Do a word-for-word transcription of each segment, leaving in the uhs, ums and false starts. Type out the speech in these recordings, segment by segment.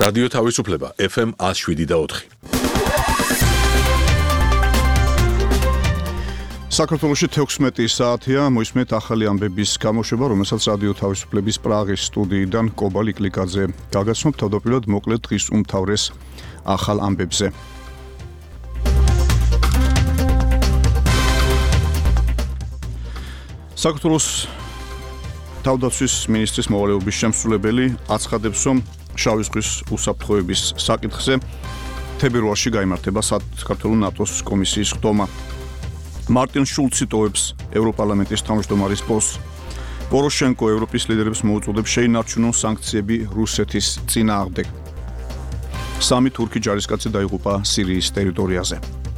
რადიო თავისუფლება ეფ ემ one oh seven და four. საქართველოში თექვსმეტი საათია, მოისმენთ ახალი ამბების გამოშვება, რომელსაც რადიო თავისუფლების პრაღის სტუდიიდან კობალ იკლიკაძე გაგაცნობ თავდაპირველად მოკლედ დღის უმთავრეს ახალ ამბებზე. საქართველოს თავდაცვის მინისტრის მოვალეობის შემსრულებელი აცხადებს, რომ შავი ზღვის უსაფრთხოების საკითხზე თებერვალში გაიმართება საქართველოს ნატოს კომისიის ხდომა. მარტინ შულცი ტოვებს ევროპარლამენტის თავმჯდომარის პოსტს. პოროშენკო ევროპის ლიდერებს მოუწოდებს შეინარჩუნონ სანქციები რუსეთის წინააღმდეგ. სამი თურქი ჯარისკაცი დაიღუპა სირიის ტერიტორიაზე.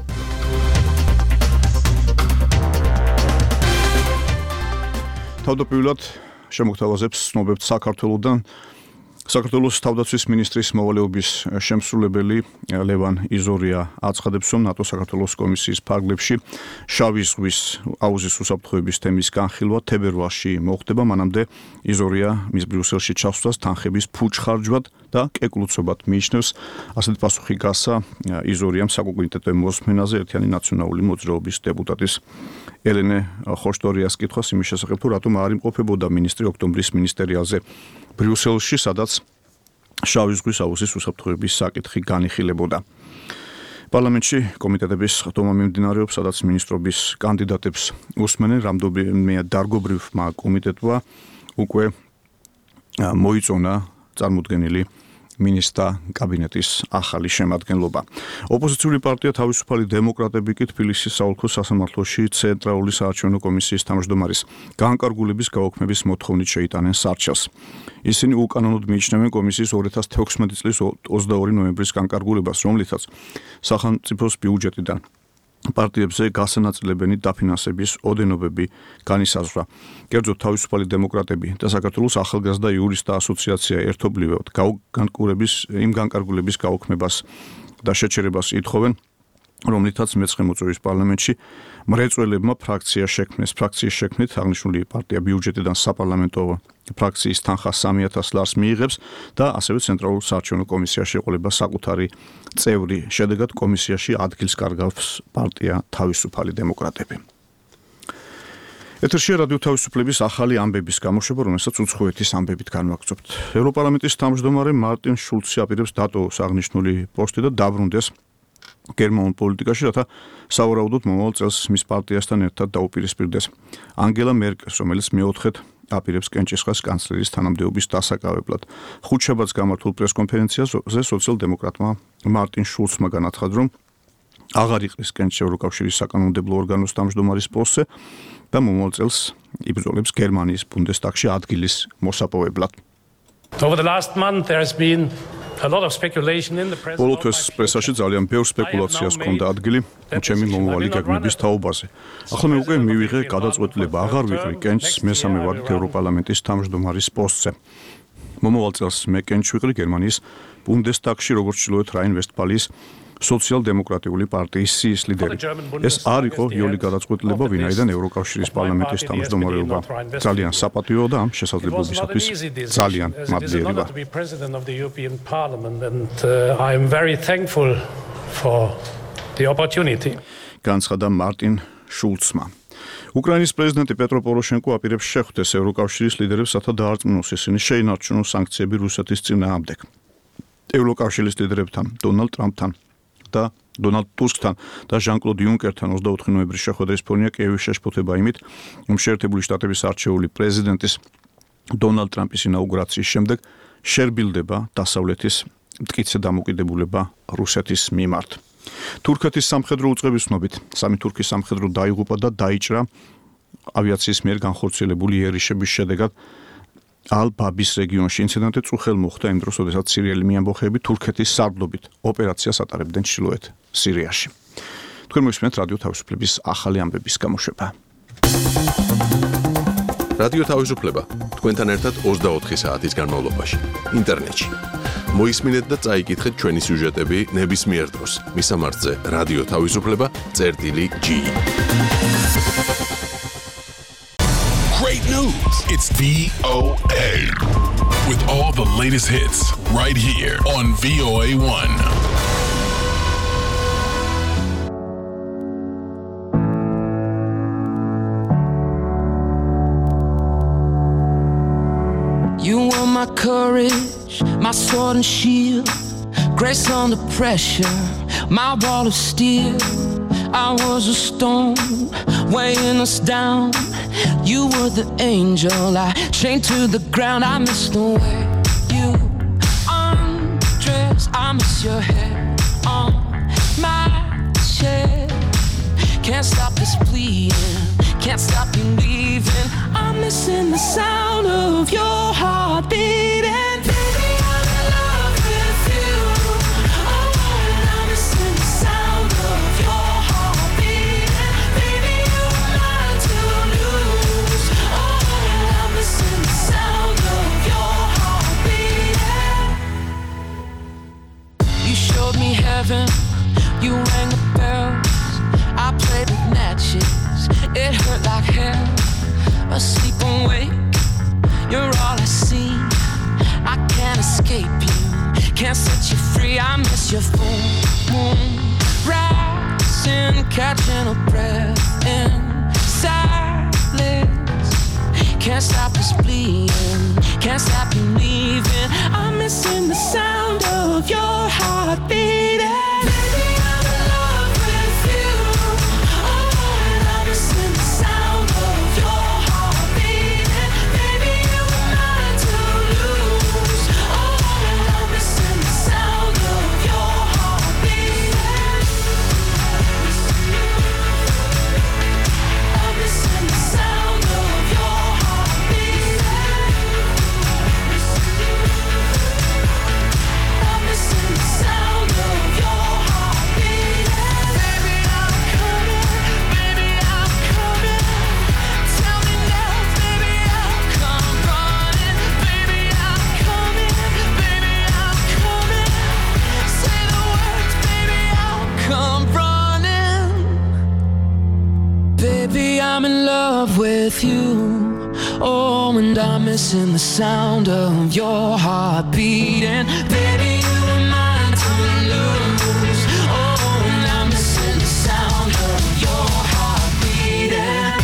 თავდაპირველად შემოგთავაზებს ცნობებს საქართველოსთან. საქართველოს თავდაცვის მინისტრის მოვალეობის შემსრულებელი ლევან იზორია აცხადებს, რომ ნატო საქართველოს კომისიის ფარგლებში შავი ზღვის აუზის უსაფრთხოების თემის განხილვა თებერვალში მოხდება. მანამდე იზორია მის ბრიუსელში ჩასვლას თანხების ფუჭხარჯვად და კეკლუცობად მიიჩნევს. ასეთ პასუხი გასცა იზორიამ საკონკრეტო მოსმენაზე ერთიანი ნაციონალური მოძრაობის დეპუტატის ელენე ხოშტორიას კითხვას იმის შესახებ, თუ რატომ არ იმყოფებოდა მინისტრი ოქტომბრის მინისტერიალზე ბრიუსელში, სადაც შავი ზღვის აუზის უსაფრთხოების საკითხი განიხილებოდა. პარლამენტში კომიტეტების ხდომა მიმდინარეობს, სადაც მინისტრობის კანდიდატებს უსმენენ. რამდენიმე დარგობრივმა კომიტეტმა უკვე მოიწონა წარმოდგენილი მინისტრთა კაბინეტის ახალი შემადგენლობა. ოპოზიციური პარტია თავისუფალი დემოკრატები კი თბილისის საოლქო სასამართლოში ცენტრალური საარჩევნო კომისიის თავმჯდომარის განკარგულების გაუქმების მოთხოვნით შეიტანენ სარჩელს. ისინი უკანონოდ მიიჩნევენ კომისიის two thousand sixteen წლის twenty-two ნოემბრის განკარგულებას, რომლითაც სახელმწიფოს ბიუჯეტიდან პარტიებზე გასანაწილებენი დაფინანსების ოდენობები განისაზღვრა. კერძოდ თავისუფალი დემოკრატები და საქართველოს ახალგაზრდა იურისტთა ასოციაცია ერთობლივად განკურების იმ განკარგულების გაუქმებას და შეჩერებას ითხოვენ, რომლითაც მეცხრე მოწვევის პარლამენტში მრეწველებმა ფრაქცია შექმნეს. ფრაქციის შექმნით აღნიშნული პარტია ბიუჯეტიდან საპარლამენტო ფრაქციის თანხა three thousand ლარს მიიღებს და ასევე ცენტრალურ საარჩევნო კომისიაში ეყოლება საკუთარი წევრი. შედეგად კომისიაში ადგილს კარგავს პარტია თავისუფალი დემოკრატები. ეთერშია რადიო თავისუფლების ახალი ამბების გამოშვება, რომელსაც უცხოეთის ამბებით განვაგრძობთ. ევროპარლამენტის თავმჯდომარე მარტინ შულცი აპირებს დატოვოს აღნიშნული პოსტი და დაბრუნდეს გერმანულ პოლიტიკაში, რათა სავარაუდოდ მომავალ წელს მის პარტიასთან ერთად დაუპირისპირდეს ანგელა მერკელს, რომელიც მეოთხედ აპირებს კენჭისყრას კანცლერის თანამდებობის დასაკავებლად. ხუთშაბათს გამართულ პრესკონფერენციაზე სოციალ-დემოკრატმა მარტინ შულცმა განაცხადა, რომ აღარ იყრის კენჭს ევროკავშირის საკანონმდებლო ორგანოს თავმჯდომარის პოსტზე და მომავალ წელს იბრძოლებს გერმანიის ბუნდესტაგში ადგილის მოსაპოვებლად. Over the last month there has been a lot of speculation in the press. ბოლო თვეს პრესაში ძალიან ბევრ სპეკულაციას ჰქონდა ადგილი ჩემი მომავალი გეგმების თაობაზე. ახლა მე უკვე მივიღე გადაწყვეტილება, აღარ ვიყრი კენჭს მესამე ვადით ევროპარლამენტის თავმჯდომარის პოსტზე. მომავალ წელს მე კენჭს ვიყრი გერმანიის ბუნდესტაგში, როგორც ჩრდილოეთ რაინ-ვესტფალიის სოციალ-დემოკრატიული პარტიის სიის ლიდერი. ეს არ იყო იოლი გადაწყვეტილება, ვინაიდან ევროკავშირის პარლამენტის თავმჯდომარეობა ძალიან საპატიოა და ამ შესაძლებლობისათვის ძალიან მადლიერი ვარ. განცხადა მარტინ შულცმა. უკრაინის პრეზიდენტი პეტრო პოროშენკო აპირებს შეხვდეს ევროკავშირის ლიდერებს, რათა დაარწმუნოს ისინი შეინარჩუნონ სანქციები რუსეთის წინააღმდეგ. ევროკავშირის ლიდერებთან, დონალდ ტრამპთან და დონალდ ტუსკთან და ჟან-კლოდ იუნკერთან twenty-four ნოემბრის შეხვედრის ფონია კიევის შეშფოთება იმით, რომ შეერთებული შტატების არჩეული პრეზიდენტის დონალდ ტრამპის ინაუგურაციის შემდეგ შერბილდება დასავლეთის მტკიცე დამოკიდებულება რუსეთის მიმართ. თურქეთის სამხედრო უწყების ცნობით სამი თურქის სამხედრო დაიღუპა და დაიჭრა ავიაციის მიერ განხორციელებული იერიშების შედეგად ალ-ბაბის რეგიონში. ინციდენტი წუხელ მოხდა იმ დროს, როდესაც სირიელი მიამბოხეები თურქეთის სარდლობით ოპერაციას ატარებდნენ ჩრდილოეთ სირიაში. თქვენ მოისმენთ რადიო თავისუფლების ახალი ამბების გამოშვება. რადიო თავისუფლება თქვენთან ერთად twenty-four საათის განმავლობაში ინტერნეტში. მოისმინეთ და წაიკითხეთ ჩვენი სიუჟეტები ნებისმიერ დროს. მისამართზე რადიო თავისუფლება წერტილი G. great news. It's V O A. With all the latest hits right here on V O A one. You were my courage, my sword and shield, grace under pressure, my wall of steel. I was a stone weighing us down. You were the angel I chained to the ground. I miss the way you undress. I miss your hair on my chest. Can't stop this bleeding, can't stop you leaving. I'm missing the sound of your heart beating. Baby, I'm in love with you. Oh, and I'm missing the sound of your heart beating. Baby, you're mine to lose. Oh, and I'm missing the sound of your heart beating. You showed me heaven, you rang the bells. I played with matches, it hurt like hell. Asleep and wake, you're all I see. I can't escape you, can't set you free. I miss your full moon rising, catching a breath in silence. Can't stop this bleeding, can't stop you leaving. I'm missing the sound of your heart beating. I'm in love with you. Oh, and I'm missing the sound of your heart beating. Baby, you were mine to lose. Oh, and I'm missing the sound of your heart beating.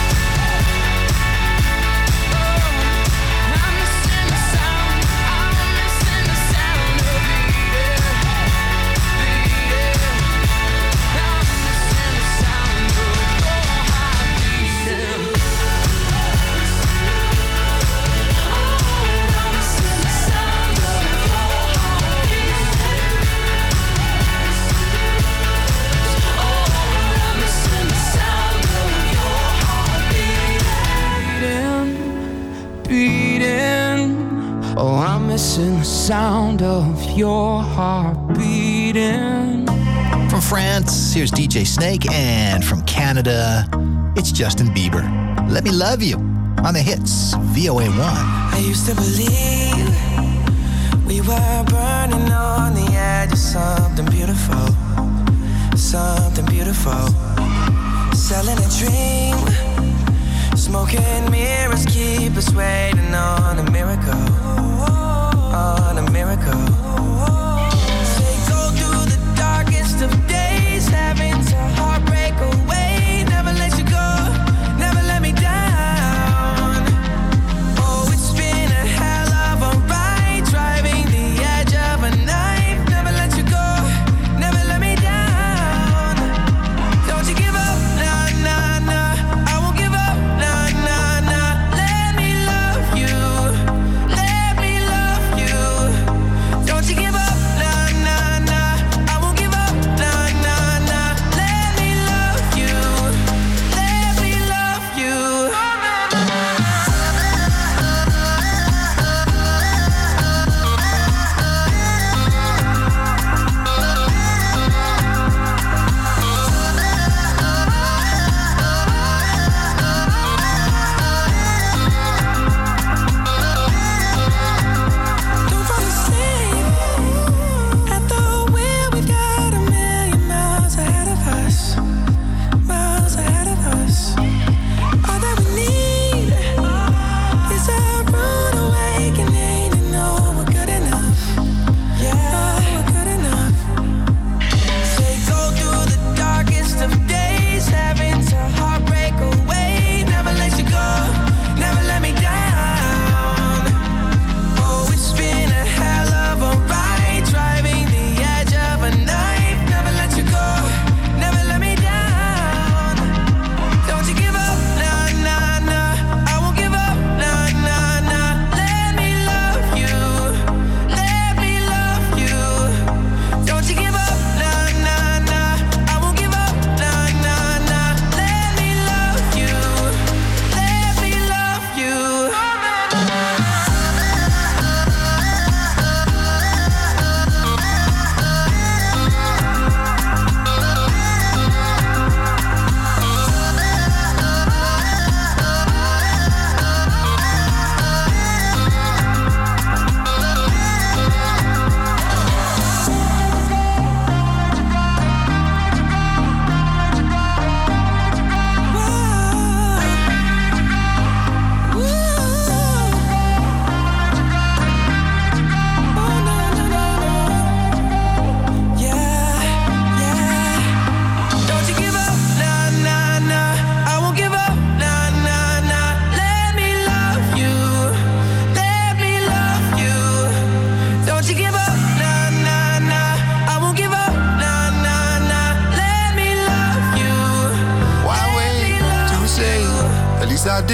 Oh, I'm missing the sound of your heart beating. From France, here's D J Snake, and from Canada, it's Justin Bieber. Let Me Love You on the hits, V O A one. I used to believe we were burning on the edge of something beautiful, something beautiful. Selling a dream, smoking mirrors keep us waiting on a miracle, on a miracle. They go through the darkest of days, having to heartbreak away. Never let you go, never let me down. Oh, it's been a hell of a ride, driving the edge of a knife. Never let you go, never let me down. Don't you give up, nah, nah, nah. I won't give up, nah, nah, nah. Let me love you, let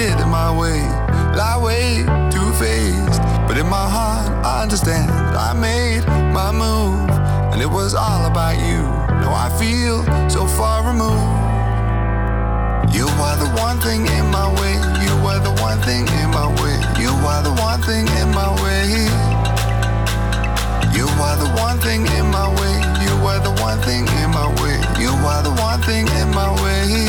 did it my way. Lie way too faced, but in my heart I understand. I made my move, and it was all about you. Now I feel so far removed. You are the one thing in my way. You are the one thing in my way. You are the one thing in my way. You are the one thing in my way. You are the one thing in my way. You are the one thing in my way.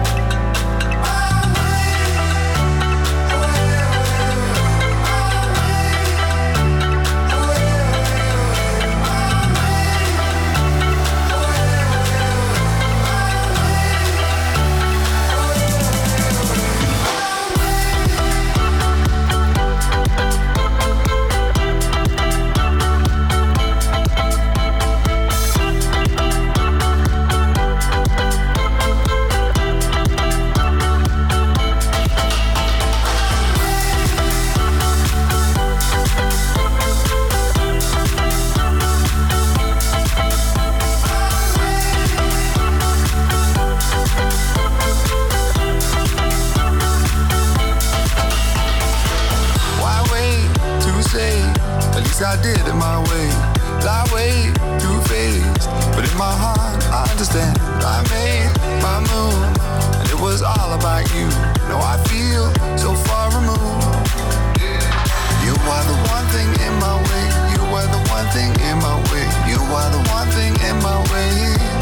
I did it my way, lie way too faced, but in my heart I understand. I made my move, and it was all about you. Now I feel so far removed. You are the one thing in my way. You are the one thing in my way. You are the one thing in my way.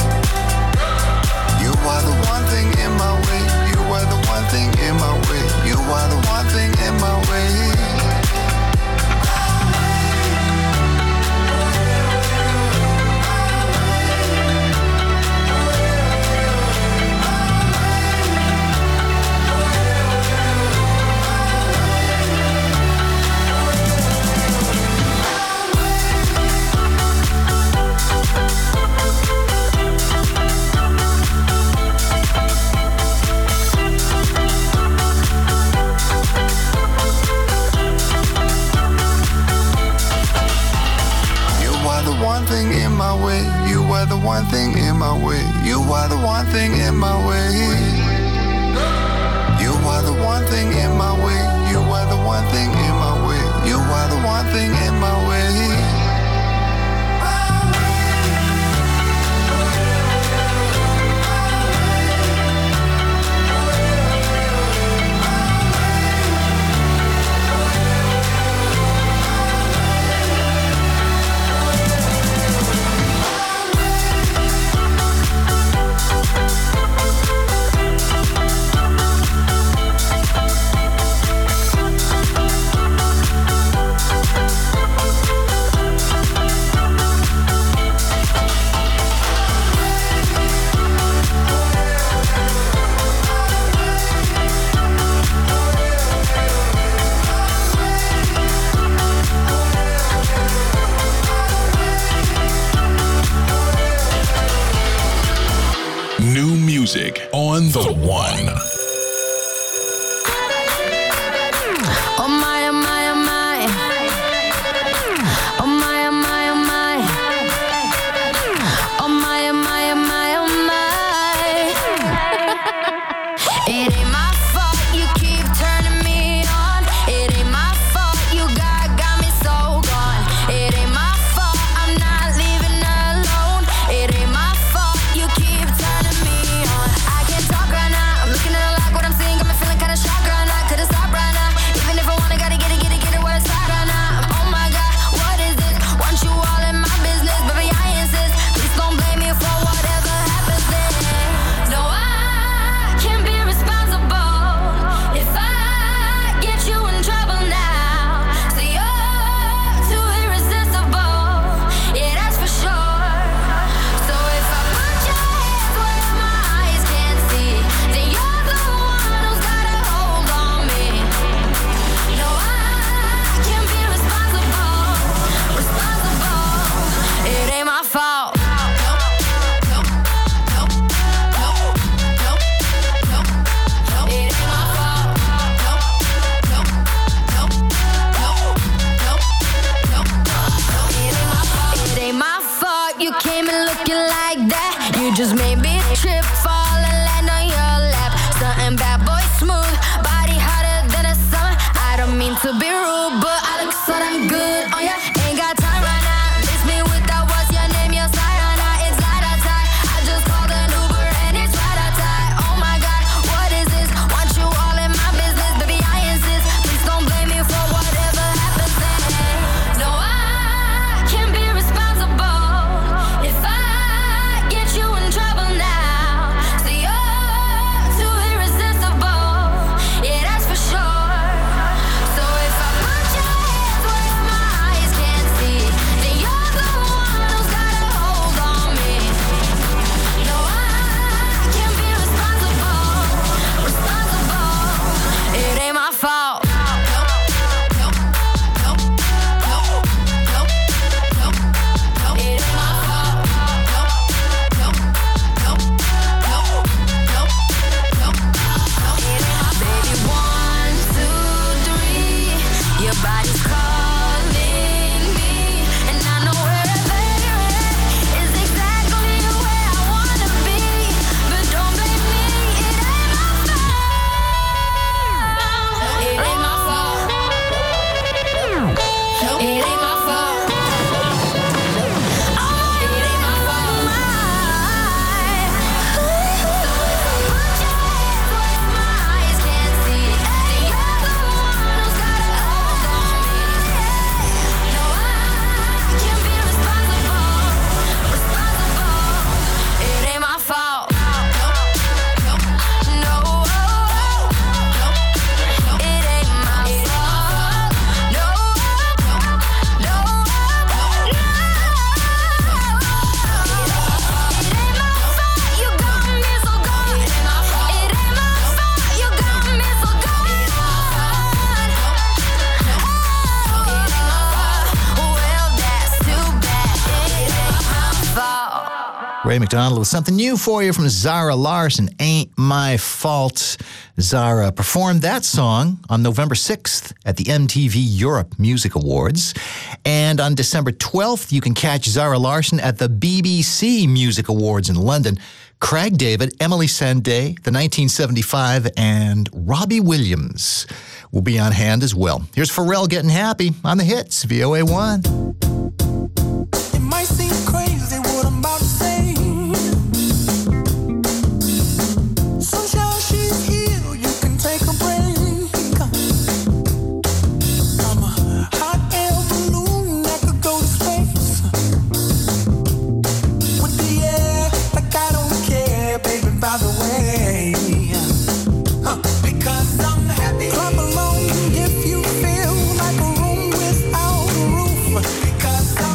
You are the one thing in my way. You are the one thing in my way. You are the one thing in my way. One thing in my way, you are the one thing in my way. You are the one thing in my way. You are the one thing in my way. You are the one thing in my way. You are the one thing in my way. Music on the one. Oh my, oh my, oh my. Oh my, oh my, oh my. Oh my, oh my, oh my, oh my. It ain't my fault you keep turning me on. It ain't my fault you got, got me so gone. It ain't my fault I'm not leaving alone. It ain't my fault you keep turning me on. I can't talk right now, I'm looking at to be rude, but I look so damn good on ya. Ain't got time right now. Miss me with that what's your name, your sayana. It's light outside. I just called an Uber and it's right outside. Oh my God, what is this? Want you all in my business, baby, I insist. Please don't blame me for whatever happens then. No, I can't be responsible if I get you in trouble now. So you're too irresistible, yeah, that's for sure. So if I put your hands where my eyes can't see, then you're the one who's got a hold on me. No, I can't be responsible, responsible. It ain't my fault. Baby, one, two, three, your body's calling me, and I know wherever you're at is exactly where I wanna be. But don't blame me, it ain't my fault. It ain't my fault. It ain't my fault. Oh, it ain't my fault. So if I put your hands where my eyes can't see, then you're the one who's got a hold on me. No, I can't be responsible, responsible. It ain't my fault. No, it ain't my fault. No, no, no. It ain't my fault you got me so gone. It ain't my fault you got me so gone. Well, that's too bad. It ain't my fault. Ray McDonald with something new for you from Zara Larsson, Ain't My Fault. Zara performed that song on November sixth at the M T V Europe Music Awards. And on December twelfth, you can catch Zara Larsson at the B B C Music Awards in London. Craig David, Emily Sandé, the nineteen seventy-five, and Robbie Williams will be on hand as well. Here's Pharrell getting happy on the hits, V O A one. It might seem crazy what I'm about to say. Sunshine, she's here, you can take a break. I'm a hot air balloon that could go to space. With the air, like I don't care, baby, by the way. Huh, because I'm happy. Clap along if you feel like a room without a roof. Because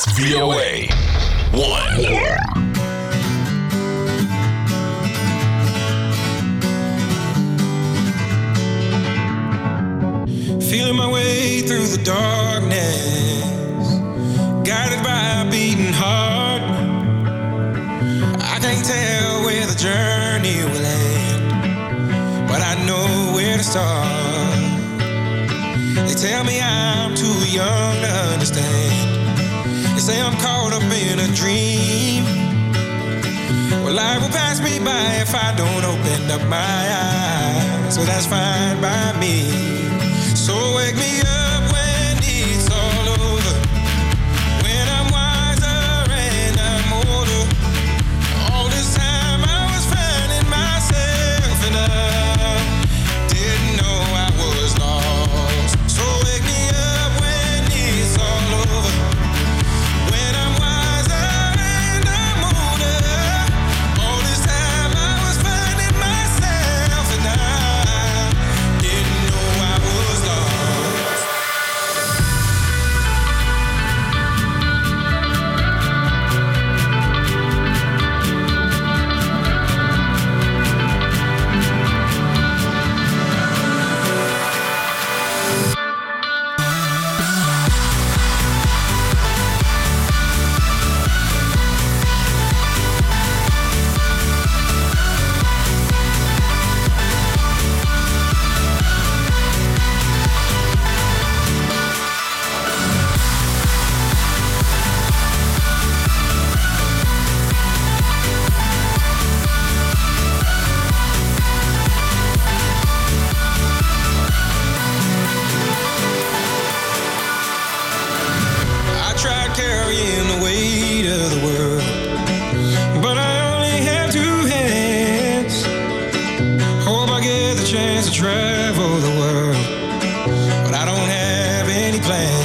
It's V O A one. Feeling my way through the darkness, guided by a beating heart. I can't tell where the journey will end, but I know where to start. They tell me I'm too young to understand. They say I'm caught up in a dream. Well, life will pass me by if I don't open up my eyes. So that's fine by me. So wake me up when it's all over, when I'm wiser and I'm older. All this time I was finding myself and I didn't know I was lost. So wake me up when it's all over, when I'm wiser and I'm older. All this time I was finding myself and I didn't know I was lost. I tried carrying the weight of the world, but I only have two hands. Hope I get the chance to travel the world, but I don't have any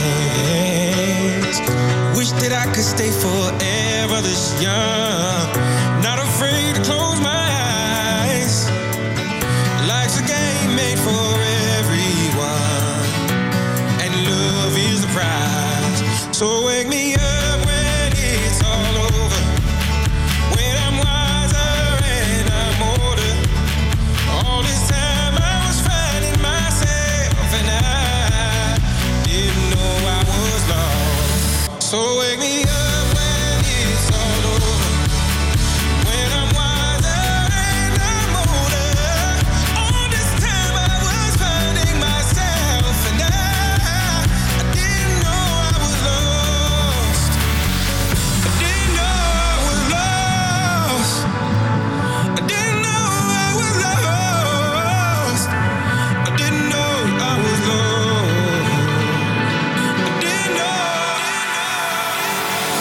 plans. Wish that I could stay forever this young, not afraid to close my eyes. Life's a game made for everyone, and love is the prize. So wake me up when it's all over, when I'm wiser and I'm older. All this time I was finding myself and I didn't know I was lost. So wake me up when it's all over, when I'm wiser and I'm older. All this time I was finding myself and I, I didn't know I was lost. I didn't know I was lost. I didn't know I was lost. I didn't know I was lost. I didn't know.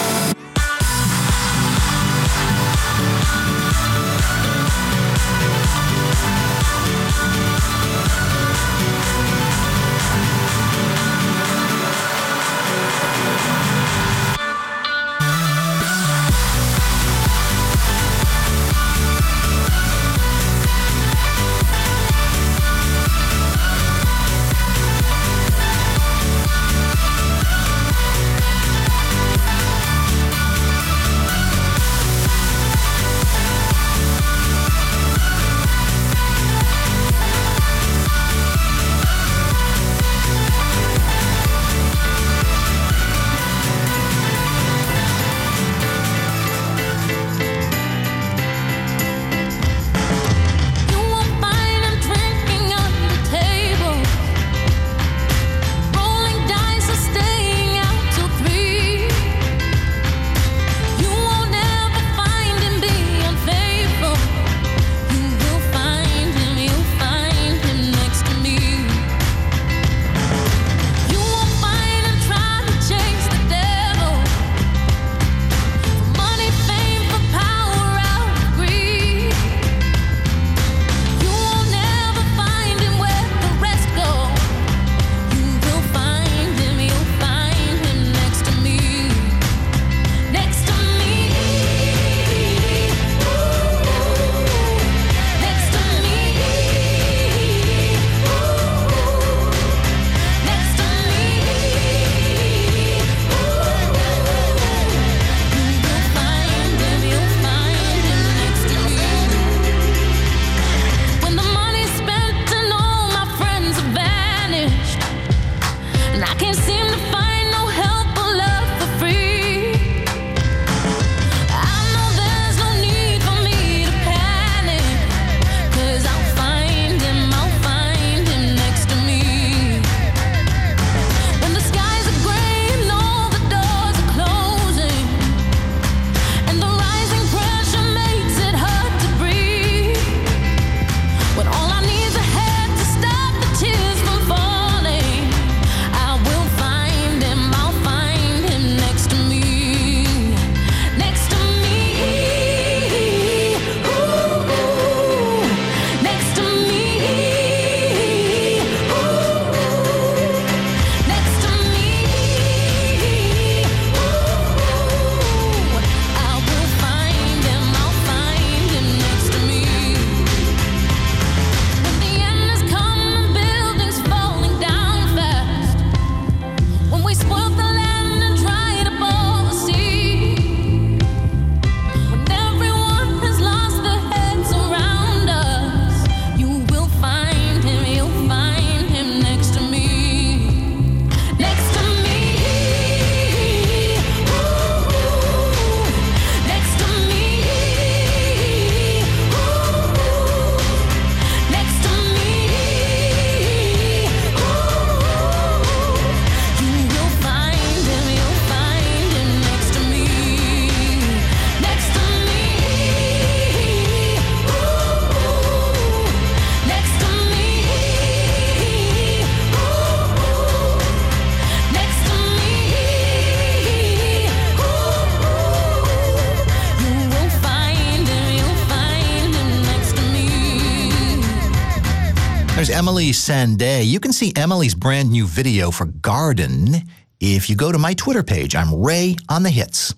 There's Emily Sandé. You can see Emily's brand new video for Garden if you go to my Twitter page. I'm Ray on the Hits.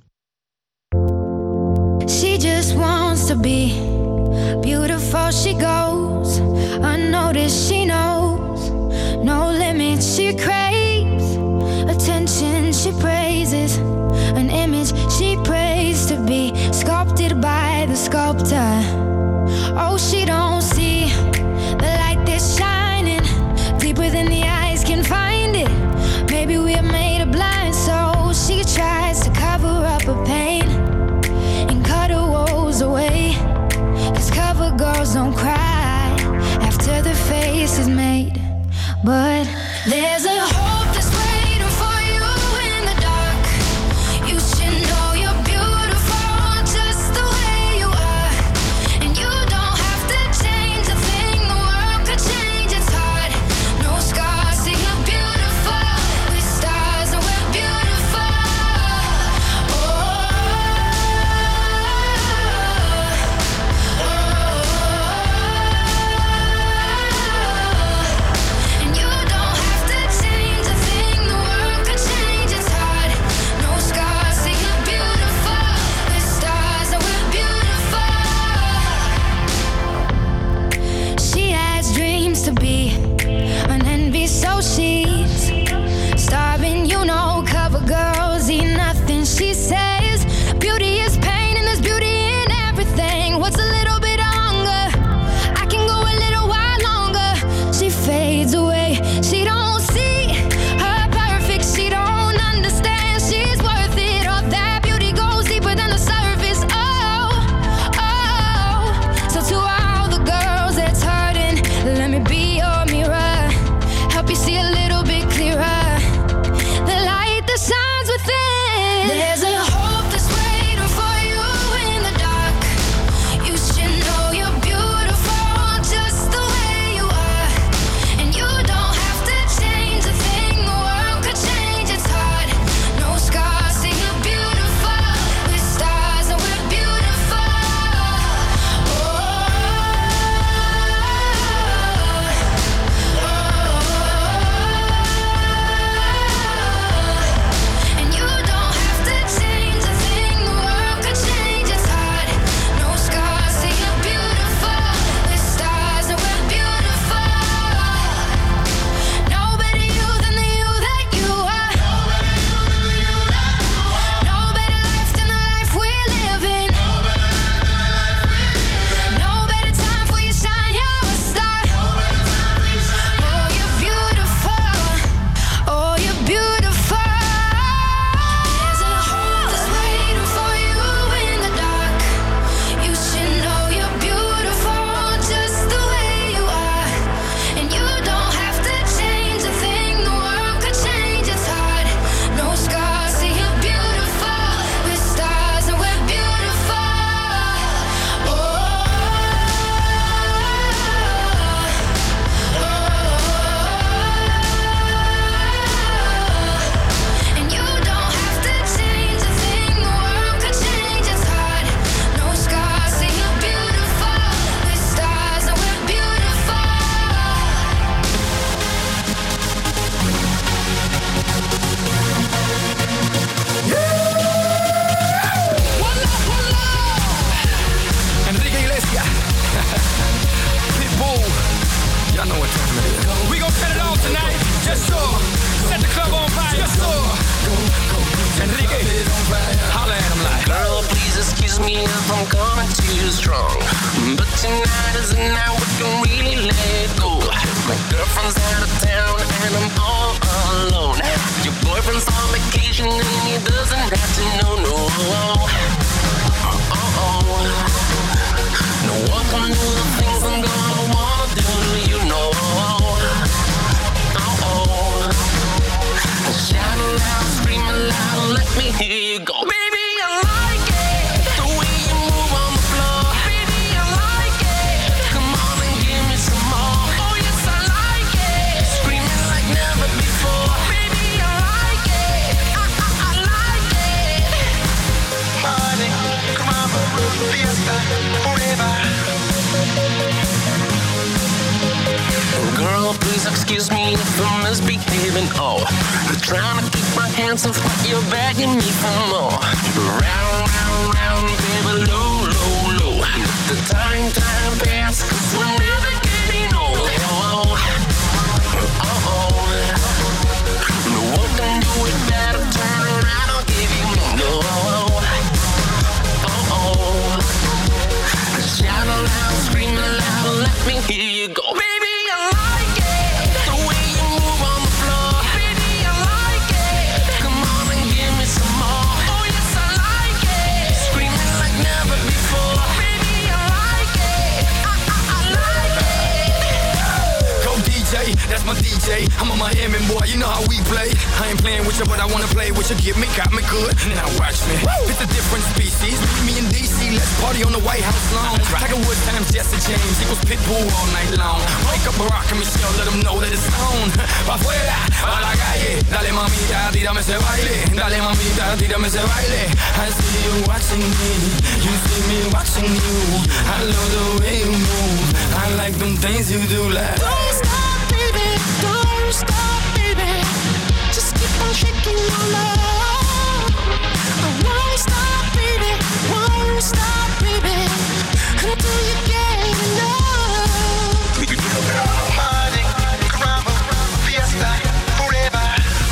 She just wants to be beautiful. She goes unnoticed. She knows no limits. She craves attention. She praises an image. She prays to be sculpted by the sculptor. Oh, she don't see the light that's shining deeper than the eyes can find it. Maybe we're made of blind, so she tries to cover up her pain and cut her woes away. 'Cause cover girls don't cry after the face is made. But there's a hope that's waiting for you in the dark. You should know you're beautiful just the way you are. And you don't have to change a thing, the world could change its heart. No scars, see you're beautiful. With stars and we're beautiful. Oh, and you don't have to change a thing, the world could change its heart. No scars, see you're beautiful. With stars and we're beautiful. She has dreams to be an envy, so she's starving. You know, cover girls eat nothing. She says beauty is pain and there's beauty in everything. What's a little bit of hunger? I can go a little while longer. She fades away. She don't see her perfect. She don't understand she's worth it. All that beauty goes deeper than the surface. Oh, oh. So to all the girls that's hurting, let me be your mirror. Help you see a little bit clearer. The light that shines within. There's a hope that's waiting for you in the dark. You should know you're beautiful just the way you are. And you don't have to change a thing, the world could change its heart. No scars, see you're beautiful. With stars and we're beautiful. Oh, and you don't have to change a thing, the world could change its heart. No scars, see you're beautiful. With stars and we're beautiful. No better you than the you that you are. No better life than the life we're living. No better time for you shine, you're a star. Oh, you're beautiful. Oh, you're beautiful. There's a hope that's waiting for you in the dark. You should know you're beautiful just the way you are. And you don't have to change a thing, the world could change its heart. No scars, see you're beautiful. With stars and we're beautiful. Oh, and you don't have to change a thing, the world could change its heart. No scars, see you're beautiful. With stars and we're beautiful. Enrique Iglesias. Pitbull. Y'all know what time it is. We gon' set it off tonight. Yes, sir. Set the club on fire. Yes, sir. Enrique. Holla at him like. Girl, please excuse me if I'm coming too strong, but tonight is the night we can really let it go. My girlfriend's out of town and I'm all alone. Your boyfriend's on vacation and he doesn't have to know, no. Uh-oh. No one can do the things I'm gonna wanna do, you know. Uh-oh. Shout it out, scream it loud, let me hear you go. Baby, I like it, the way you move on the floor. Baby, I like it, come on and give me some more. Oh yes, I like it, screaming like never before. Baby, I like it, I, I, I like it. Party, come on, fiesta, forever. so please excuse me if I'm misbehaving. Oh, trying to keep my hands off, but you're begging me for more. Round, round, round, baby, low, low, low. Let the time, time pass, cause we're never getting old. Oh, oh, oh. No one can do it better, turn around, I'll give you more. Oh, oh. Shout aloud, scream aloud, let me hear you go. Baby, I like it, the way you move on the floor. Baby, I like it, come on and give me some more. Oh yes, I like it, screaming like never before. Baby, I like it, I, I, I like it. Go D J, that's my D J. I'm a Miami boy, you know how we play. I ain't playing with you, but I wanna play with you. Get me, got me good, now watch me. Woo! It's a different species, meet me in D C. Let's party on the White House lawn. Tiger Woods times Jesse James, equals Pitbull all night long. Wake up Barack and Michelle, let them know that it's on. Pa' afuera, pa' la calle. Dale mamita, tírame ese baile. Dale mamita, tírame ese baile. I see you watching me, you see me watching you. I love the way you move, I like them things you do like. Don't stop, baby, don't stop, baby. Just keep on shaking your love. I won't stop, baby, won't stop, baby, until you get enough. Party, caramba, fiesta, forever.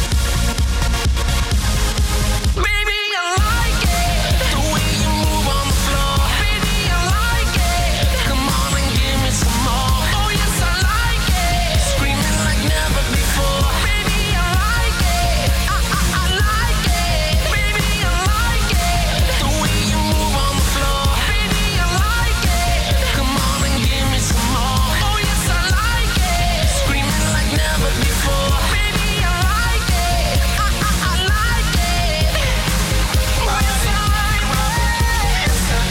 Baby, I like it, the way you move on the floor. Baby, I like it, come on and give me some more. Oh yes, I like it, screaming like never before. Baby, I like it, I, I, I like it. Baby, I like it, the way you move on the floor. Baby, I like it, come on and give me some more. Oh yes, I like it, screaming like never before. Baby, I like it, I, I, I like it. Oh yes, I like it.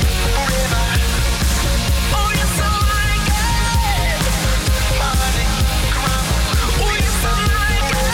Oh yes, I like it. Party, caramba, Oh yes, I like it.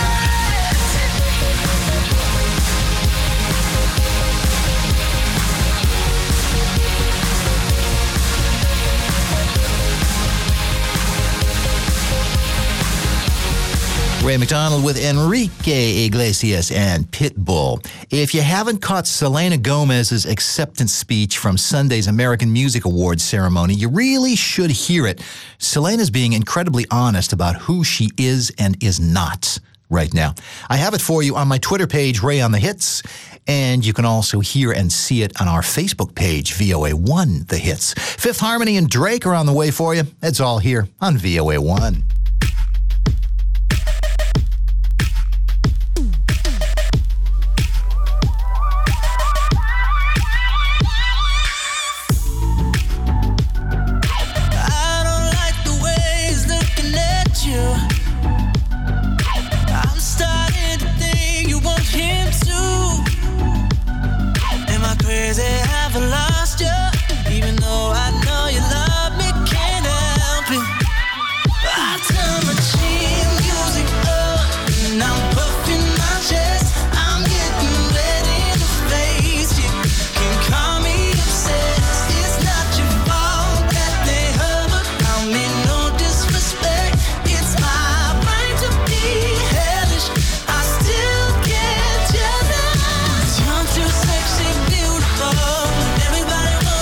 Ray McDonald with Enrique Iglesias and Pitbull. If you haven't caught Selena Gomez's acceptance speech from Sunday's American Music Awards ceremony, you really should hear it. Selena's being incredibly honest about who she is and is not right now. I have it for you on my Twitter page, Ray on the Hits, and you can also hear and see it on our Facebook page, V O A one The Hits. Fifth Harmony and Drake are on the way for you. It's all here on V O A one. I don't like the way he's looking at you. I'm starting to think you want him too. Am I crazy? Have I lost you? Even though I know you love me, can't help it. I turn my chin music up and I'm puffing my chest. I'm getting red in the face. You can call me obsessed. It's not your fault that they heard about me. No disrespect. It's my right to be hellish. I still get jealous. You're too sexy, beautiful. Everybody wants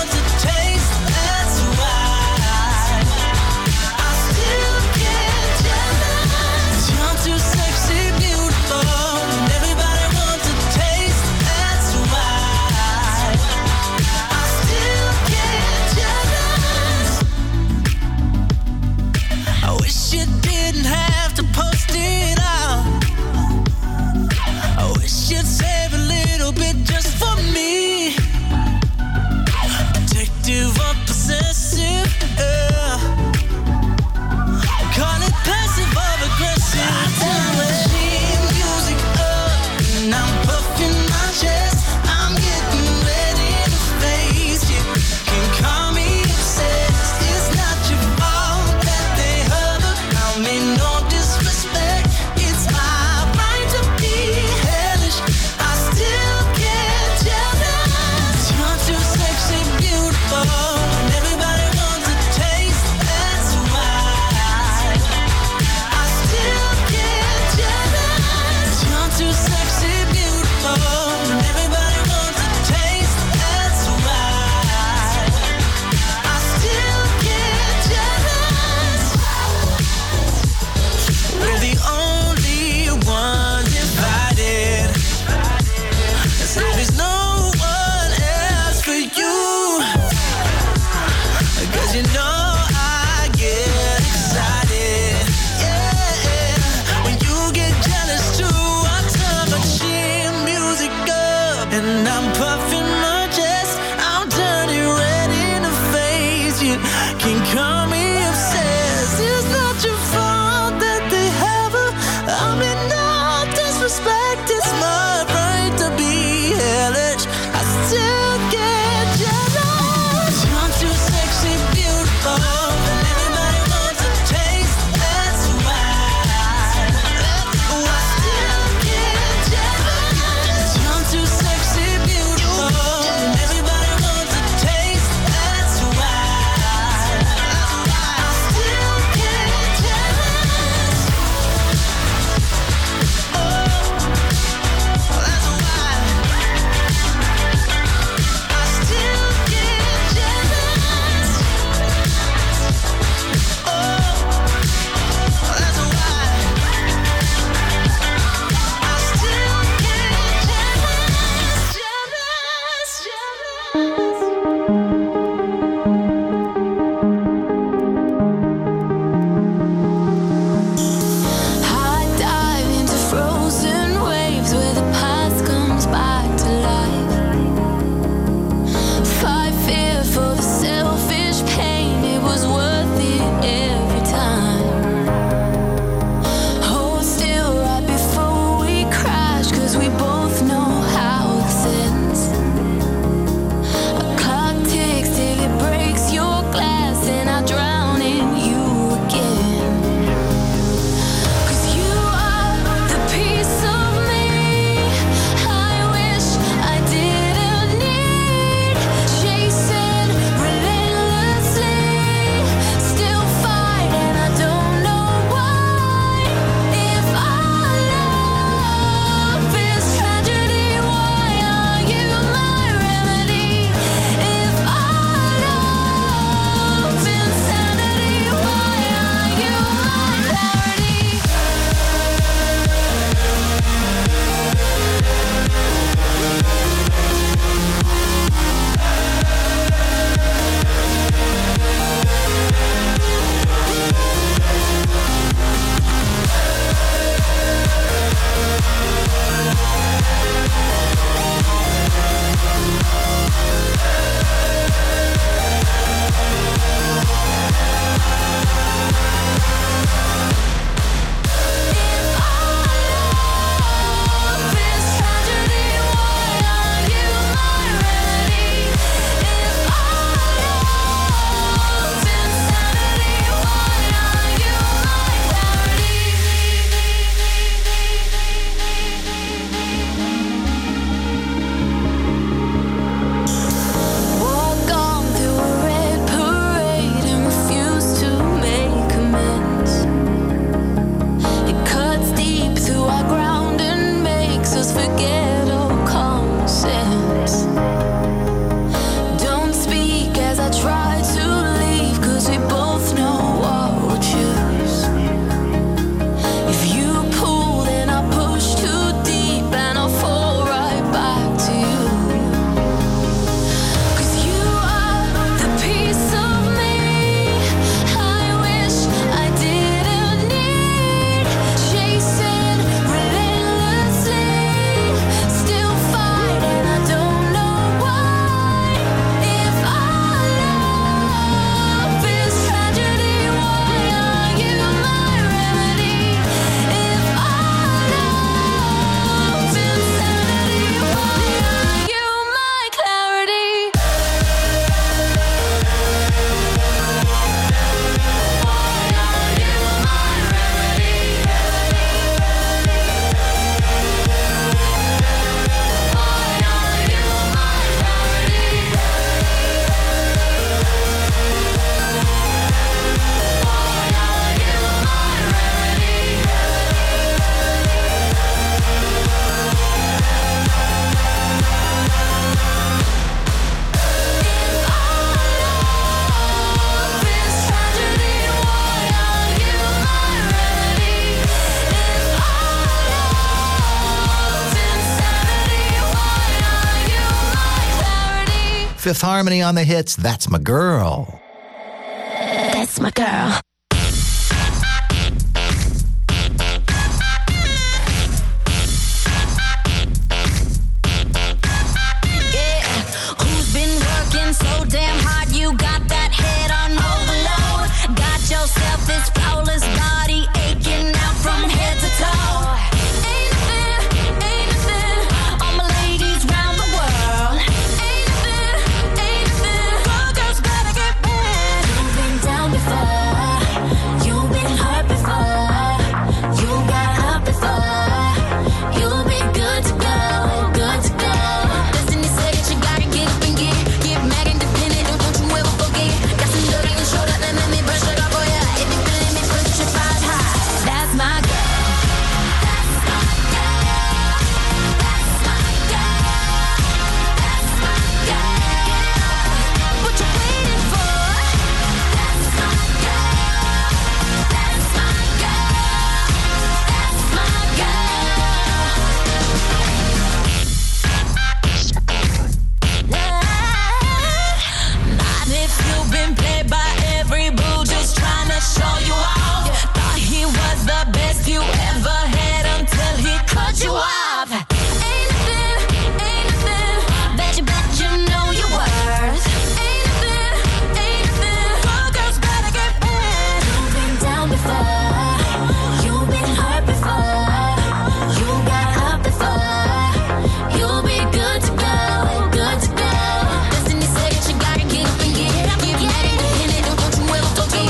Fifth Harmony on the hits. That's my girl. That's my girl. So damn hard, you got that head on overload. Got yourself this flawless body aching out from head to toe. Ain't nothing, ain't nothing on my ladies round the world. Ain't nothing, ain't nothing. All girls better get mad. You've been down before, you've been hurt before, you got up before. You'll be good to go, good to go. Destiny said that you gotta get up and get it. Show you off. Thought he was the best you ever had until he cut you off. Ain't nothing, ain't nothing that you bet you know your worth. Ain't nothing, ain't nothing. All girls better get mad. You've been down before, you've been hurt before, you got up before. You'll be good to go, good to go. Destiny said that you gotta get up and get it. Get mad independent, don't you ever forget.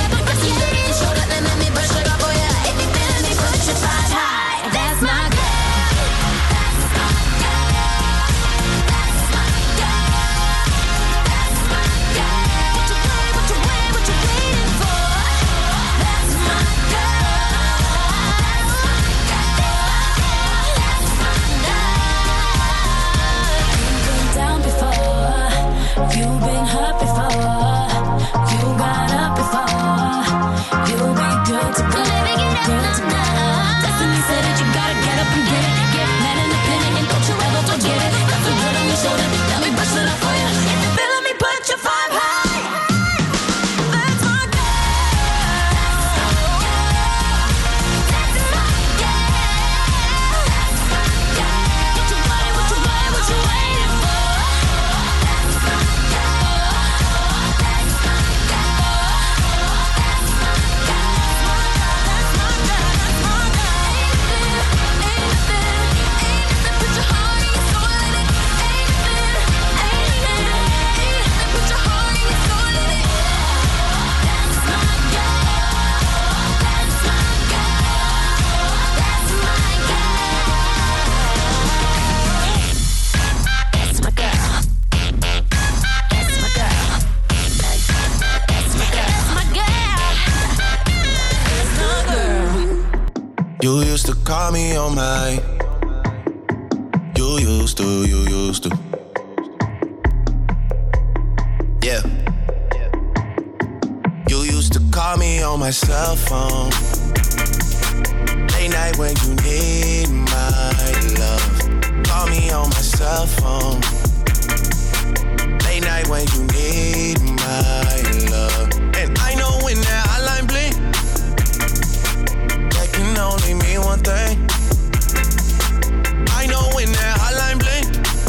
That's my girl. You've been hurt before, you got up before, you'll be good to go, good to go. Destiny said that you gotta get up and get it, get mad independent and don't you ever forget it. Got the good on your shoulder, let me brush it up for you. If you're feeling me, put your five high. That's my girl. That's my girl. What you waiting, what you waiting, what you waiting for? You used to call me on my. You used to, you used to. Yeah. You used to call me on my cell phone. Late night when you need my love. Call me on my cell phone. Late night when you need my love. And I know when that hotline blink, that can only mean one thing. I know when that hotline blink,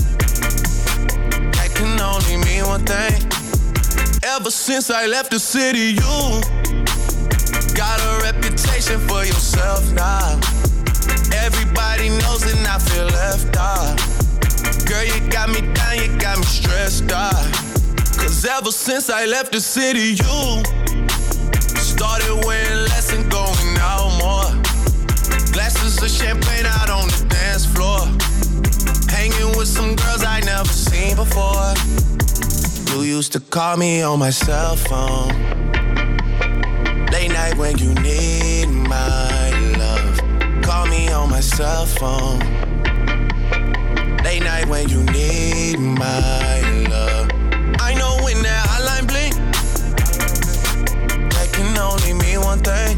that can only mean one thing. Ever since I left the city, you got a reputation for yourself now. Everybody knows and I feel left out. Girl, you got me down, you got me stressed out. Cause ever since I left the city, you started wearing less and going out more. Glasses of champagne out on the dance floor. Hanging with some girls I never seen before. You used to call me on my cell phone. Late night when you need my love. Call me on my cell phone. Late night when you need my love. I know when that hotline blink, that can only mean one thing.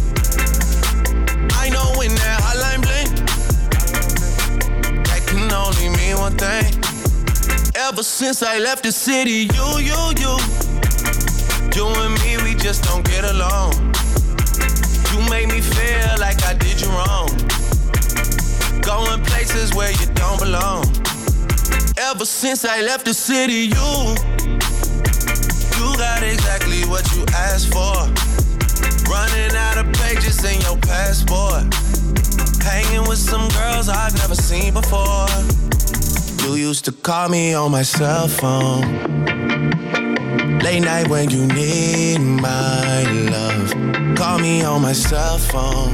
I know when that hotline blink, that can only mean one thing. Ever since I left the city, you, you, you. You and me, we just don't get along. You make me feel like I did you wrong. Going places where you don't belong. Ever since I left the city, you You got exactly what you asked for. Running out of pages in your passport. Hanging with some girls I've never seen before. You used to call me on my cell phone. Late night when you need my love. Call me on my cell phone.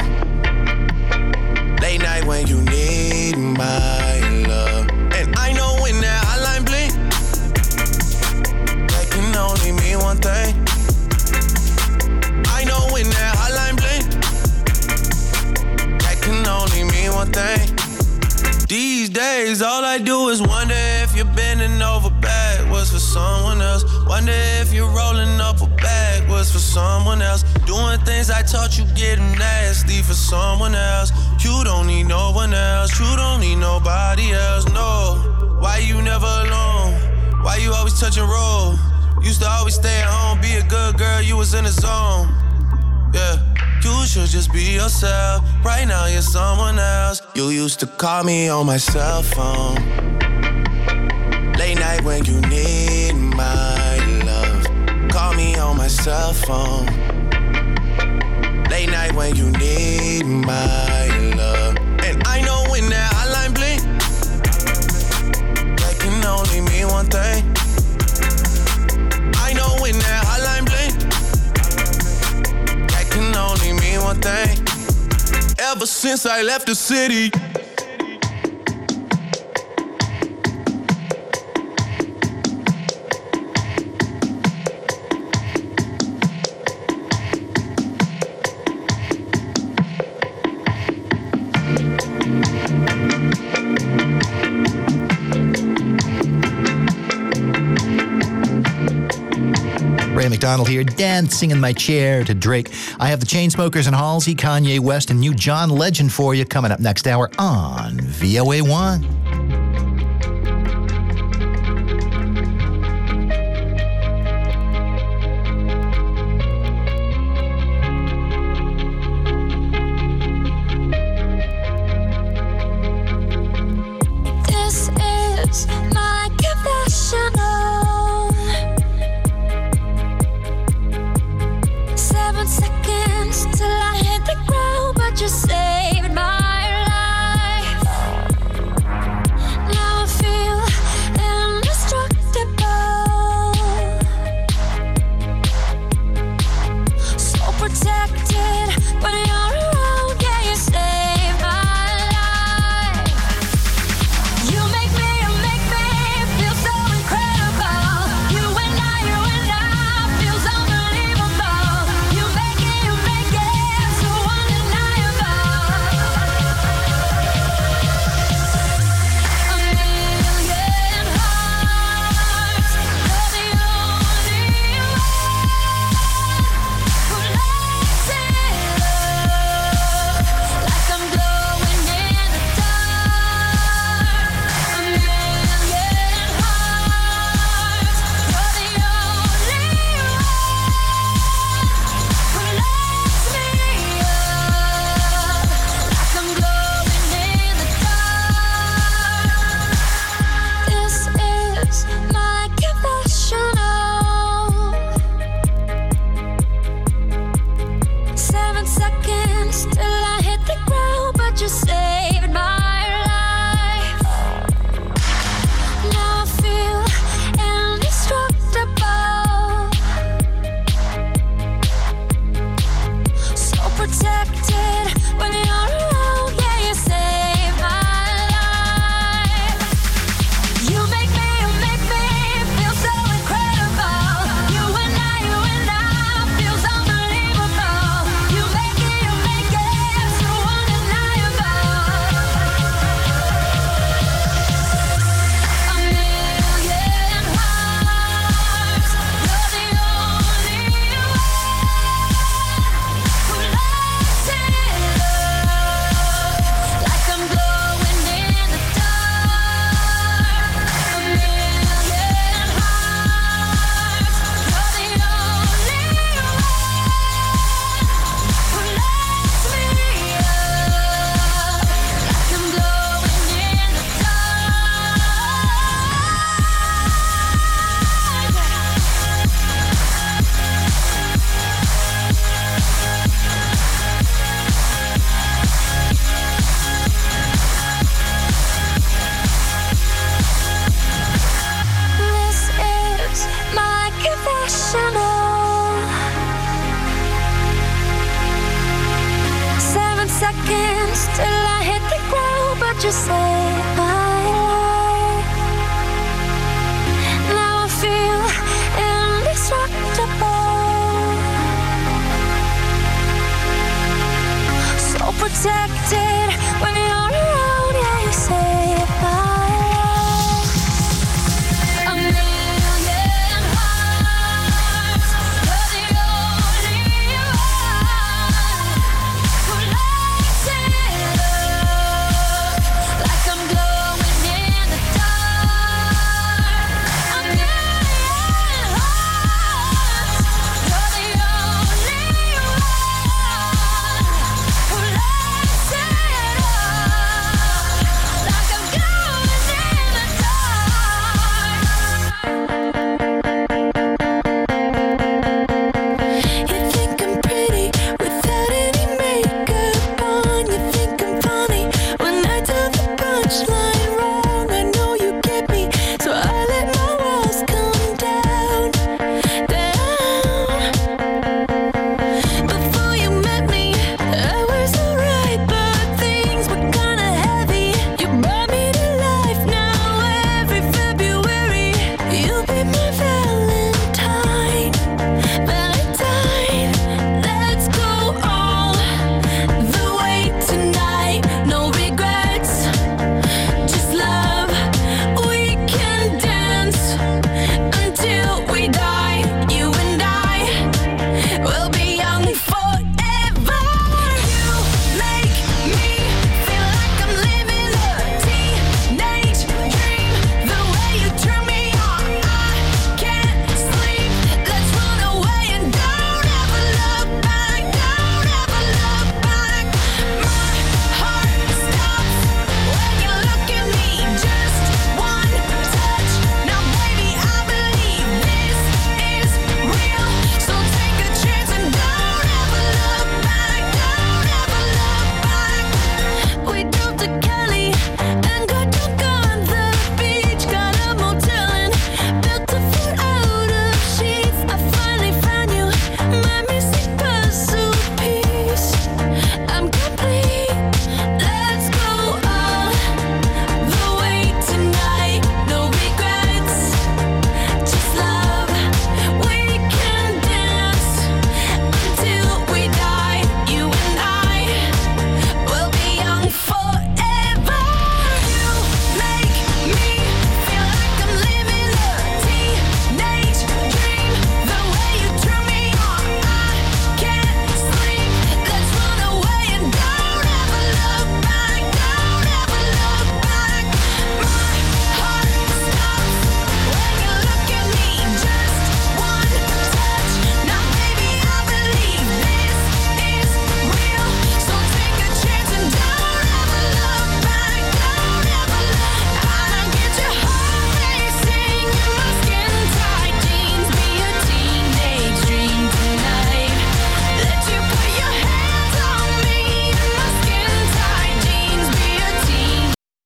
Late night when you need my love. And I know when that hotline blink, that can only mean one thing. I know when that hotline blink, that can only mean one thing. These days, all I do is wonder if you're bending over backwards for someone else. Wonder if you're rolling up a backwards for someone else. Doing things I taught you, getting nasty for someone else. You don't need no one else. You don't need nobody else, no. Why you never alone? Why you always touch and roll? Used to always stay at home, be a good girl, you was in the zone. Yeah. You should just be yourself. Right now you're someone else. You used to call me on my cell phone. Late night when you need my love. Call me on my cell phone. Late night when you need my love. And I know when that hotline blink, that can only mean one thing. I know when that hotline blink, can only mean one thing. Ever since I left the city. Ray McDonald here, dancing in my chair to Drake. I have the Chainsmokers and Halsey, Kanye West, and new John Legend for you coming up next hour on V O A one. This is my confessional. Seven seconds till I hit the ground, but you saved my life. seconds till I hit the ground, but you say bye. Now I feel indestructible, so protected when you're around. Yeah, you say bye. A million hearts, you're the only one who lights it up like I'm glowing in the dark. A million hearts, you're the only one who lights it up like I'm glowing in the dark. You think I'm pretty without any makeup on. You think I'm funny when I tell the punchline wrong. I know you get me, so I let my walls come down, down. Before you met me, I was alright, but things were kinda heavy. You brought me to life. Now every February, you'll be my Valentine, Valentine. Let's go all the way tonight. No regrets, just love. We can dance until we die. You and I will be young forever. You make me feel like I'm living a teenage dream. The way you turn me on, I can't sleep. Let's run away and don't ever look back. Don't ever look back. My heart stops when you look at me. Just one touch. Now, baby, I believe this is real. So take a chance and don't ever look back. Don't ever look back. We drove to Cali and got drunk on the beach. Got a motel and built a fort out of sheets. I finally found you, my missing puzzle piece. I'm complete. Let's go all the way tonight. No regrets, just love. We can dance until we die. You and I will be young forever. You make me feel like I'm living a teenage dream. The way you turn me on, I can't sleep. Let's run away and don't ever look back. Don't ever look back. My heart stops when you look at me. Just one touch. Now, baby, I believe this is real. So take a chance and don't ever look back. Don't ever look. I get your heart racing in my skin tight jeans. Be a teenage dream tonight. Let you put your hands on me in my skin tight jeans. Be a teen.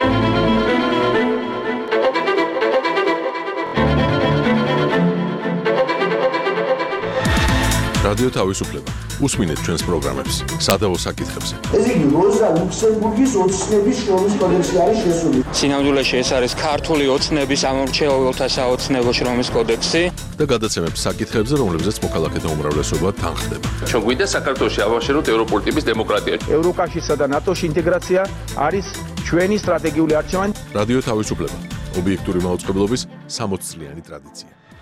რადიო თავისუფლება. უსმინეთ ჩვენს პროგრამებს სადავო საკითხებზე. ეს იგი როზა ლუქსემბურგის ოცნების შრომის კოდექსში არის შესული. სინამდვილეში ეს არის ქართული ოცნების ამორჩეულთა საოცნებო შრომის კოდექსი და გადაცემებს საკითხებზე, რომლებზეც მოქალაქეთა უმრავლესობა თანხდება. ჩვენ გვინდა საქართველოში ავაშენოთ ევროპული ტიპის დემოკრატია. ევროკავშირსა და ნატოს ინტეგრაცია არის ჩვენი სტრატეგიული არჩევანი. რადიო თავისუფლება. ობიექტური მაუწყებლობის სამოცწლიანი ტრადიცია.